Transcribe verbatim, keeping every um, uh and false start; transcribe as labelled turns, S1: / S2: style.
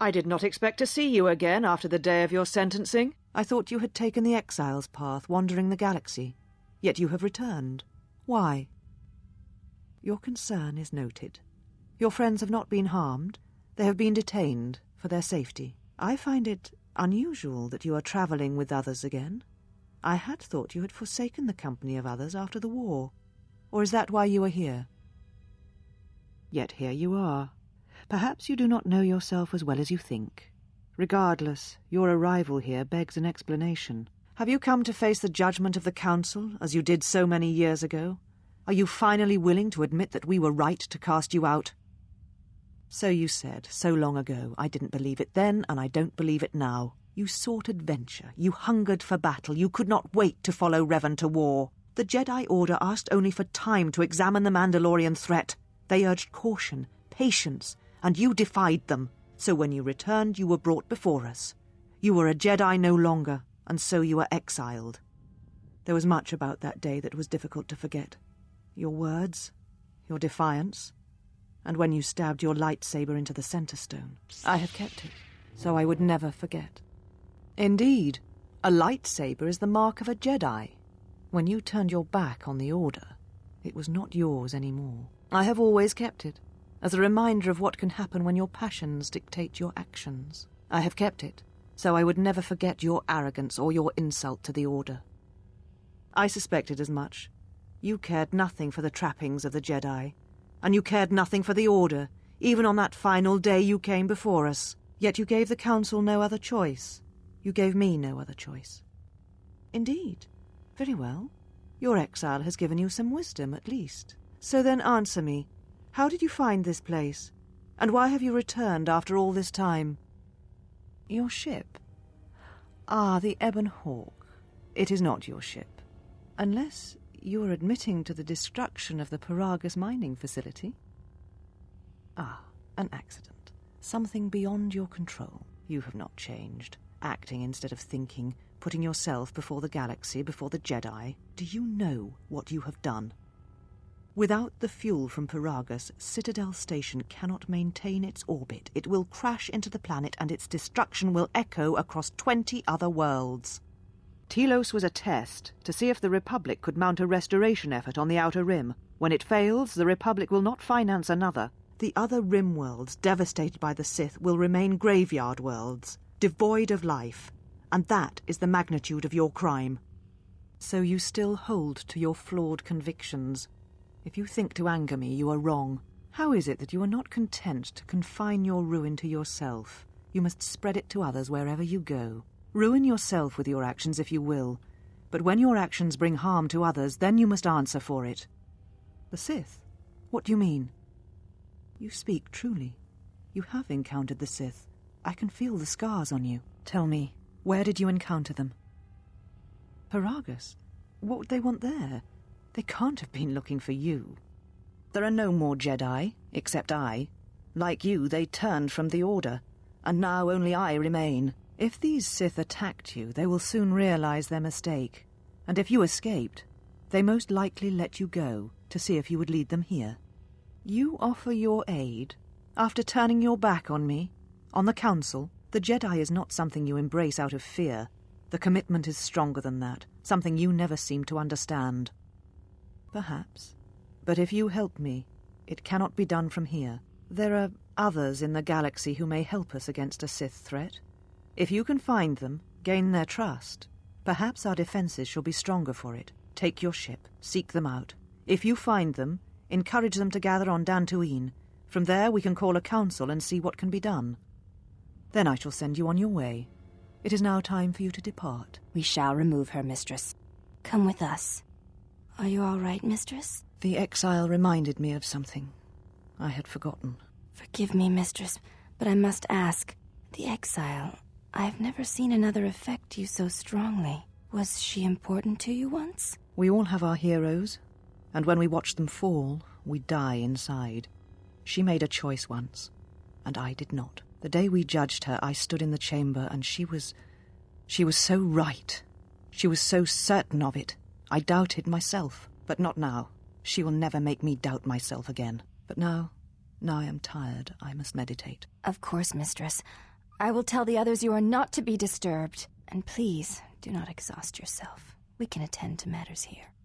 S1: I did not expect to see you again after the day of your sentencing. I thought you had taken the exile's path, wandering the galaxy. Yet you have returned. Why? Your concern is noted. Your friends have not been harmed. They have been detained for their safety. I find it unusual that you are travelling with others again. I had thought you had forsaken the company of others after the war. Or is that why you are here? Yet here you are. Perhaps you do not know yourself as well as you think. Regardless, your arrival here begs an explanation. Have you come to face the judgment of the Council, as you did so many years ago? Are you finally willing to admit that we were right to cast you out? So you said, so long ago. I didn't believe it then, and I don't believe it now. You sought adventure. You hungered for battle. You could not wait to follow Revan to war. The Jedi Order asked only for time to examine the Mandalorian threat. They urged caution, patience, and you defied them. So when you returned, you were brought before us. You were a Jedi no longer, and so you were exiled. There was much about that day that was difficult to forget. Your words, your defiance, and when you stabbed your lightsaber into the center stone. I have kept it, so I would never forget. Indeed, a lightsaber is the mark of a Jedi. When you turned your back on the Order, it was not yours anymore. I have always kept it, as a reminder of what can happen when your passions dictate your actions. I have kept it, so I would never forget your arrogance or your insult to the Order. I suspected as much. You cared nothing for the trappings of the Jedi, and you cared nothing for the Order, even on that final day you came before us. Yet you gave the Council no other choice. You gave me no other choice. Indeed. Very well. Your exile has given you some wisdom, at least. So then answer me. How did you find this place? And why have you returned after all this time? Your ship? Ah, the Ebon Hawk. It is not your ship. Unless you are admitting to the destruction of the Peragus mining facility. Ah, an accident. Something beyond your control. You have not changed. Acting instead of thinking, putting yourself before the galaxy, before the Jedi. Do you know what you have done? Without the fuel from Peragus, Citadel Station cannot maintain its orbit. It will crash into the planet and its destruction will echo across twenty other worlds. Telos was a test to see if the Republic could mount a restoration effort on the Outer Rim. When it fails, the Republic will not finance another. The other Rim worlds, devastated by the Sith, will remain graveyard worlds, devoid of life. And that is the magnitude of your crime. So you still hold to your flawed convictions. If you think to anger me, you are wrong. How is it that you are not content to confine your ruin to yourself? You must spread it to others wherever you go. Ruin yourself with your actions if you will, but when your actions bring harm to others, then you must answer for it. The Sith? What do you mean? You speak truly. You have encountered the Sith. I can feel the scars on you. Tell me, where did you encounter them? Peragus? What would they want there? They can't have been looking for you. There are no more Jedi, except I. Like you, they turned from the Order, and now only I remain. If these Sith attacked you, they will soon realize their mistake. And if you escaped, they most likely let you go to see if you would lead them here. You offer your aid after turning your back on me, on the Council. The Jedi is not something you embrace out of fear. The commitment is stronger than that, something you never seem to understand. Perhaps. But if you help me, it cannot be done from here. There are others in the galaxy who may help us against a Sith threat. If you can find them, gain their trust, perhaps our defenses shall be stronger for it. Take your ship, seek them out. If you find them, encourage them to gather on Dantooine. From there we can call a council and see what can be done. Then I shall send you on your way. It is now time for you to depart.
S2: We shall remove her, mistress. Come with us. Are you all right, mistress?
S1: The exile reminded me of something. I had forgotten.
S2: Forgive me, mistress, but I must ask. The exile, I have never seen another affect you so strongly. Was she important to you once?
S1: We all have our heroes, and when we watch them fall, we die inside. She made a choice once, and I did not. The day we judged her, I stood in the chamber, and she was... She was so right. She was so certain of it. I doubted myself, but not now. She will never make me doubt myself again. But now, now I am tired, I must meditate.
S2: Of course, mistress. I will tell the others you are not to be disturbed. And please, do not exhaust yourself. We can attend to matters here.